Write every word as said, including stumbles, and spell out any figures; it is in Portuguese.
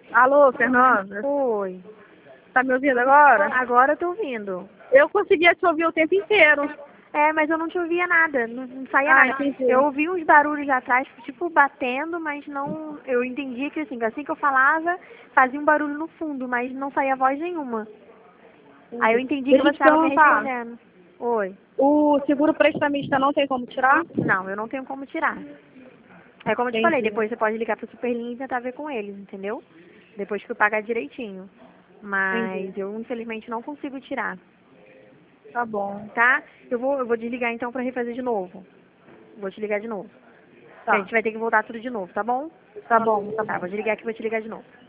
Alô, Fernanda? Oi. Tá me ouvindo agora? Agora eu tô ouvindo. Eu conseguia te ouvir o tempo inteiro. É, mas eu não te ouvia nada, não, não saía Ah, nada. entendi. Eu ouvi uns barulhos lá atrás, tipo batendo, mas não. Eu entendia que assim, assim que eu falava, fazia um barulho no fundo, mas não saía voz nenhuma. Aí eu entendi que Deixa eu você te estava me perguntar. respondendo. Oi. O seguro prestamista não tem como tirar? Não, eu não tenho como tirar. É como eu te falei, Entendi. depois você pode ligar pro Superlink e tentar ver com eles, entendeu? Depois que eu pagar direitinho. Mas Entendi. eu infelizmente não consigo tirar, Tá bom. tá? Eu vou, eu vou desligar então pra refazer de novo. Vou te ligar de novo. A Tá. gente vai ter que voltar tudo de novo, tá bom? Tá bom, tá Tá, bom. vou desligar aqui e vou te ligar de novo.